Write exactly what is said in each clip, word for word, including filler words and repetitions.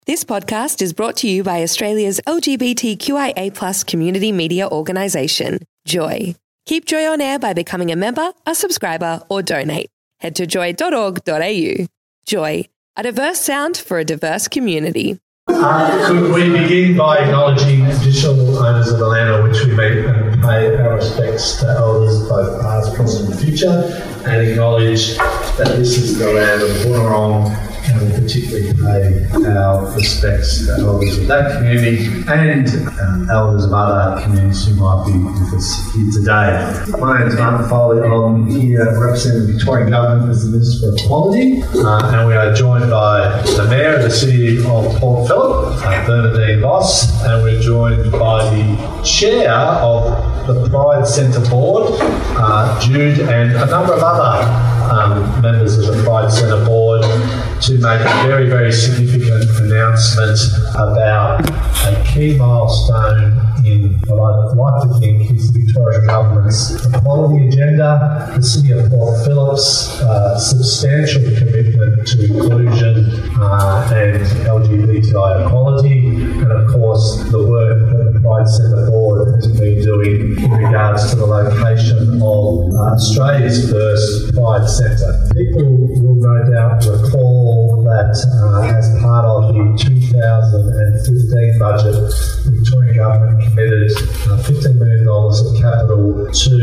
This podcast is brought to you by Australia's L G B T Q I A plus community media organisation, Joy. Keep Joy on air by becoming a member, a subscriber or donate. Head to joy dot org dot a u. Joy, a diverse sound for a diverse community. Uh, could we begin by acknowledging traditional owners of the land on which we meet and pay our respects to elders both past, present and future, and acknowledge that this is the land of Boonwurrung, and we particularly pay our respects to elders of that community and um, elders of other communities who might be with us here today. My name is Martin Foley. I'm here representing the Victorian Government as the Minister for Equality, uh, and we are joined by the Mayor of the City of Port Phillip, uh, Bernadine Voss, and we're joined by the Chair of the Pride Centre Board, uh, Jude, and a number of other um, members of the Pride Centre Board to make a very, very significant announcement about a key milestone in what I'd like to think is the Victorian Government's equality agenda, the City of Port Phillip's uh, substantial commitment to inclusion uh, and L G B T I equality, and of course the work that the Pride Centre Board has been doing in regards to the location of uh, Australia's first Pride Centre. People will no doubt recall that uh, as part of the two thousand fifteen budget, the Victorian Government committed uh, fifteen million dollars of capital to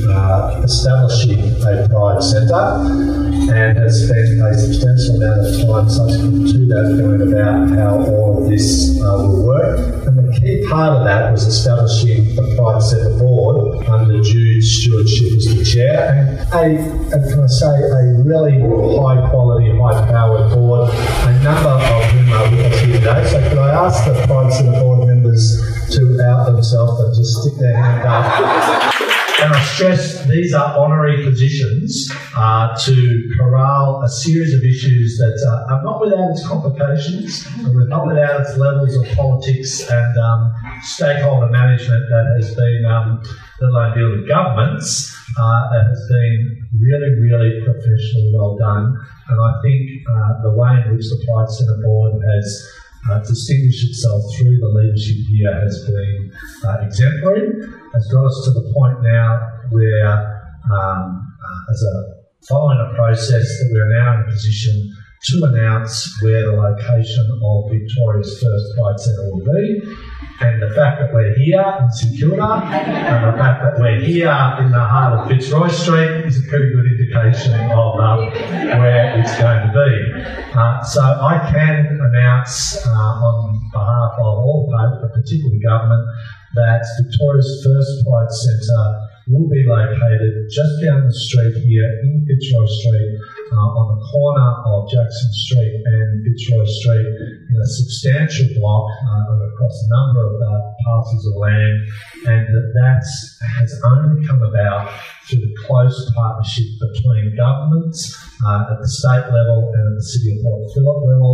uh, establishing a Pride Centre, and has spent a substantial amount of time subsequent to that going about how all of this uh, will work. And the key part of that was establishing the Pride Centre Board under Jude's stewardship as the chair, and a, and can I say, a really high quality, high powered board, a number of whom are with us here today. So could I ask the Pride Centre Board members to out themselves and just stick their hand up? And I stress these are honorary positions uh, to corral a series of issues that uh, are not without its complications, and not without its levels of politics and um, stakeholder management that has been, um, let alone deal with governments, uh, that has been really, really professionally well done. And I think uh, the way in which the Pride Centre Board has Uh, distinguished itself through the leadership here has been uh, exemplary, has got us to the point now where, um, uh, as a following a process, that we are now in a position to announce where the location of Victoria's first Pride Centre will be. And the fact that we're here in St Kilda, and the fact that we're here in the heart of Fitzroy Street is a pretty good indication of um, where it's going to be. Uh, so I can announce uh, on behalf of all parties, but particularly government, that Victoria's first Pride Centre will be located just down the street here in Fitzroy Street, uh, on the corner of Jackson Street and Fitzroy Street, in a substantial block uh, across a number of uh, parcels of land, and that that has only come about through the close partnership between governments uh, at the state level and at the City of Port Phillip level,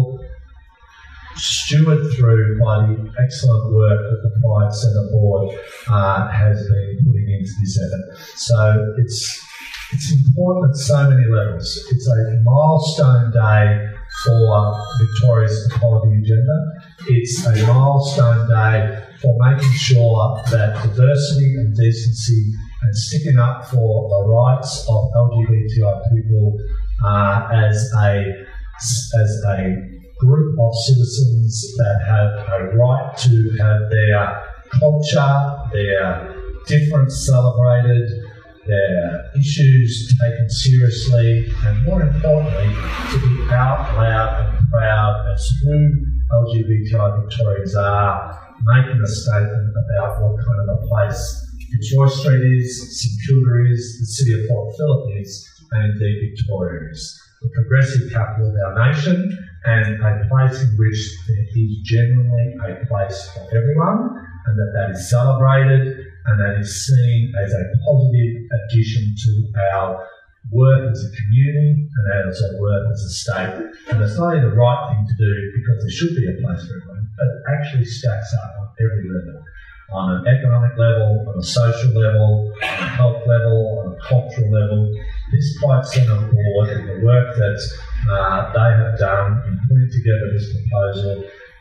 stewarded through by the excellent work that the Pride Centre Board uh, has been putting into this effort. So it's it's important at so many levels. It's a milestone day for Victoria's equality agenda. It's a milestone day for making sure that diversity and decency and sticking up for the rights of L G B T I people uh, as a as a group of citizens that have a right to have their culture, their difference celebrated, their issues taken seriously, and more importantly, to be out loud and proud as who L G B T I Victorians are, making a statement about what kind of a place Fitzroy Street is, St Kilda is, the City of Port Phillip is, and indeed Victoria is. The progressive capital of our nation, and a place in which there is genuinely a place for everyone, and that that is celebrated and that is seen as a positive addition to our work as a community and also work as a state. And it's not only the right thing to do because there should be a place for everyone, but it actually stacks up on every level. On an economic level, on a social level, on a health level, on a cultural level. This Pride Centre Board and the work that uh, they have done in putting together this proposal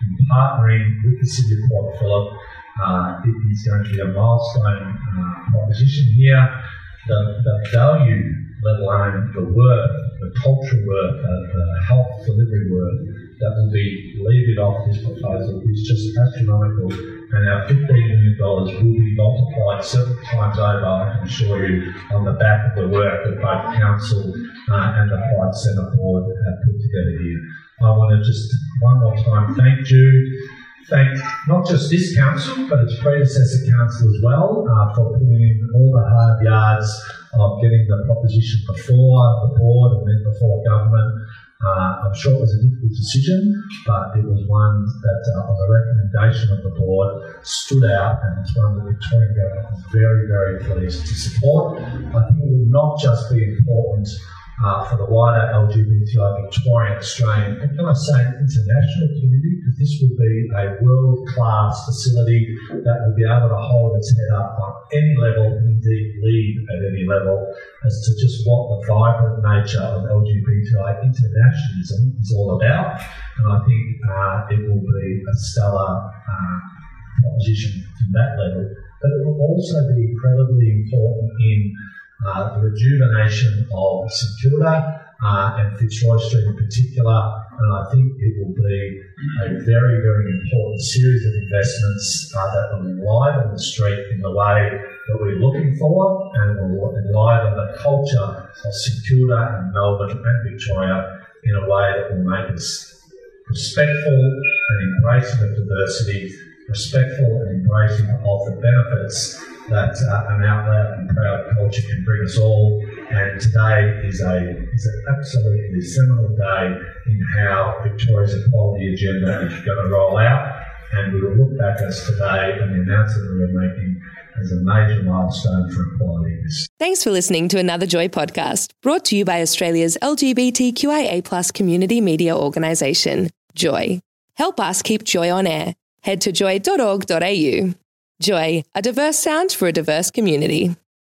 in partnering with the City of Port Phillip. Uh, it is going to be a milestone uh, proposition here. The, the value, let alone the work, the cultural work, uh, the health delivery work that will be levied off this proposal is just astronomical, and our fifteen million dollars will be multiplied several times over, I can assure you, on the back of the work that both Council uh, and the Pride Centre Board have put together here. I want to just one more time thank Jude, thank not just this Council, but its predecessor Council as well, uh, for putting in all the hard yards of getting the proposition before the board and then before government. Uh, I'm sure it was a difficult decision, but it was one that, uh, on the recommendation of the board, stood out, and it's one that the Victorian government is very, very pleased to support. I think it will not just be important uh, for the wider L G B T I Victorian, Australian, and can I say international community, because this will be a world-class facility that will be able to hold its head up on any level, indeed lead at any level, as to just what the vibrant nature of L G B T I internationalism is all about. And I think uh, it will be a stellar uh, proposition from that level. But it will also be incredibly important in uh, the rejuvenation of St Kilda uh, and Fitzroy Street in particular. And I think it will be a very, very important series of investments uh, that will enliven the street in the way that we're looking for, and will enliven the culture of St Kilda and Melbourne and Victoria in a way that will make us respectful and embracing of diversity, respectful and embracing of the benefits that uh, an out loud and proud culture can bring us all. And today is a is an absolutely seminal day in how Victoria's equality agenda is going to roll out, and we will look back as today and the announcement we are making as a major milestone for equality. Thanks for listening to another Joy podcast, brought to you by Australia's L G B T Q I A plus community media organisation, Joy. Help us keep Joy on air. Head to joy dot org dot a u. Joy, a diverse sound for a diverse community.